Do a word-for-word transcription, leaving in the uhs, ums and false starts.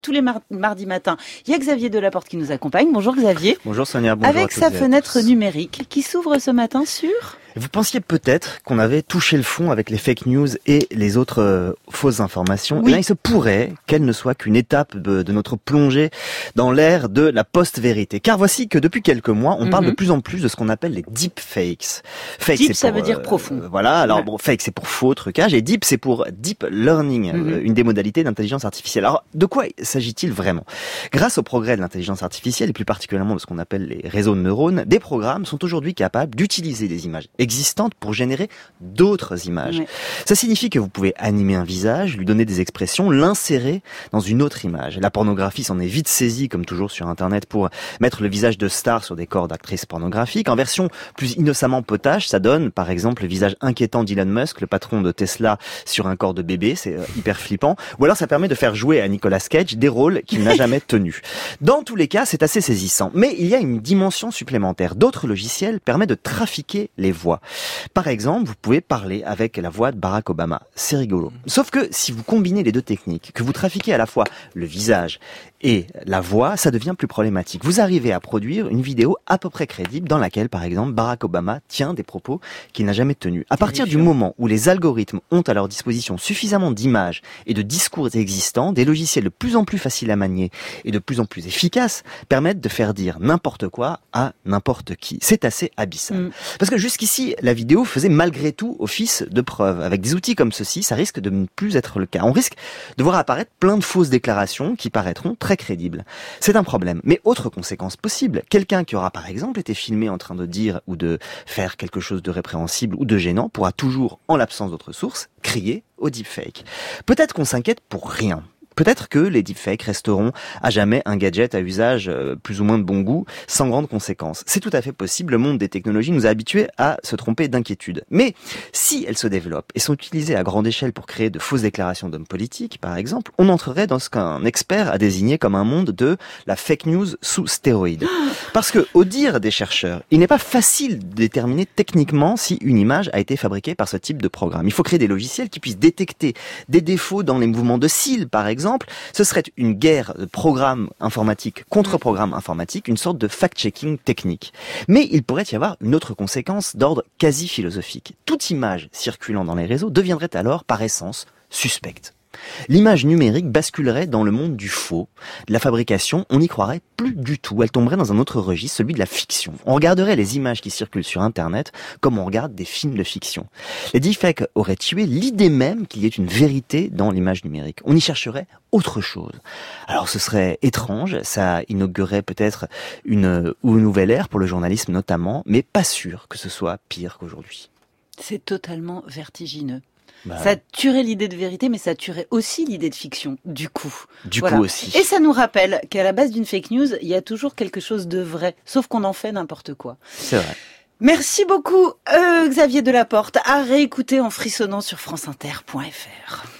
tous les mar- mardis matins. Il y a Xavier Delaporte qui nous accompagne. Bonjour Xavier. Bonjour Sonia, bonjour Avec à sa toutes et à fenêtre tous. numérique qui s'ouvre ce matin sur... Vous pensiez peut-être qu'on avait touché le fond avec les fake news et les autres euh, fausses informations. Oui. Eh bien, il se pourrait qu'elle ne soit qu'une étape de, de notre plongée dans l'ère de la post-vérité. Car voici que depuis quelques mois, on mm-hmm. parle de plus en plus de ce qu'on appelle les deepfakes. Fake, deep, c'est ça pour, veut dire euh, profond. Euh, voilà, alors ouais. bon, fake, c'est pour faux, trucage, et deep, c'est pour deep learning, mm-hmm. euh, une des modalités d'intelligence artificielle. Alors, de quoi s'agit-il vraiment ? Grâce au progrès de l'intelligence artificielle, et plus particulièrement de ce qu'on appelle les réseaux de neurones, des programmes sont aujourd'hui capables d'utiliser des images existantes pour générer d'autres images. Ouais. Ça signifie que vous pouvez animer un visage, lui donner des expressions, l'insérer dans une autre image. La pornographie s'en est vite saisie, comme toujours sur Internet, pour mettre le visage de stars sur des corps d'actrices pornographiques. En version plus innocemment potache, ça donne, par exemple, le visage inquiétant d'Elon Musk, le patron de Tesla, sur un corps de bébé. C'est euh, hyper flippant. Ou alors ça permet de faire jouer à Nicolas Cage des rôles qu'il n'a jamais tenus. Dans tous les cas, c'est assez saisissant. Mais il y a une dimension supplémentaire. D'autres logiciels permettent de trafiquer les voix. Par exemple, vous pouvez parler avec la voix de Barack Obama. C'est rigolo. Sauf que si vous combinez les deux techniques, que vous trafiquez à la fois le visage et la voix, ça devient plus problématique. Vous arrivez à produire une vidéo à peu près crédible dans laquelle, par exemple, Barack Obama tient des propos qu'il n'a jamais tenus. À partir du moment où les algorithmes ont à leur disposition suffisamment d'images et de discours existants, des logiciels de plus en plus faciles à manier et de plus en plus efficaces permettent de faire dire n'importe quoi à n'importe qui. C'est assez abyssal. Mm. Parce que jusqu'ici, la vidéo faisait malgré tout office de preuve. Avec des outils comme ceci, ça risque de ne plus être le cas. On risque de voir apparaître plein de fausses déclarations qui paraîtront très crédibles. C'est un problème. Mais autre conséquence possible, quelqu'un qui aura par exemple été filmé en train de dire ou de faire quelque chose de répréhensible ou de gênant pourra toujours, en l'absence d'autres sources, crier au deepfake. Peut-être qu'on s'inquiète pour rien. Peut-être que les deepfakes resteront à jamais un gadget à usage euh, plus ou moins de bon goût, sans grandes conséquences. C'est tout à fait possible, le monde des technologies nous a habitués à se tromper d'inquiétude. Mais si elles se développent et sont utilisées à grande échelle pour créer de fausses déclarations d'hommes politiques, par exemple, on entrerait dans ce qu'un expert a désigné comme un monde de la fake news sous stéroïdes. Parce que, au dire des chercheurs, il n'est pas facile de déterminer techniquement si une image a été fabriquée par ce type de programme. Il faut créer des logiciels qui puissent détecter des défauts dans les mouvements de cils, par exemple. Exemple, ce serait une guerre de programmes informatiques contre programmes informatiques, une sorte de fact-checking technique. Mais il pourrait y avoir une autre conséquence d'ordre quasi-philosophique. Toute image circulant dans les réseaux deviendrait alors, par essence, suspecte. L'image numérique basculerait dans le monde du faux, de la fabrication, on n'y croirait plus du tout. Elle tomberait dans un autre registre, celui de la fiction. On regarderait les images qui circulent sur Internet comme on regarde des films de fiction. Les deepfakes auraient tué l'idée même qu'il y ait une vérité dans l'image numérique. On y chercherait autre chose. Alors ce serait étrange, ça inaugurerait peut-être une, ou une nouvelle ère pour le journalisme notamment, mais pas sûr que ce soit pire qu'aujourd'hui. C'est totalement vertigineux. Bah, ça tuerait l'idée de vérité, mais ça tuerait aussi l'idée de fiction, du coup. Du voilà. coup aussi. Et ça nous rappelle qu'à la base d'une fake news, il y a toujours quelque chose de vrai, sauf qu'on en fait n'importe quoi. C'est vrai. Merci beaucoup, euh, Xavier Delaporte, à réécouter en frissonnant sur franceinter point fr.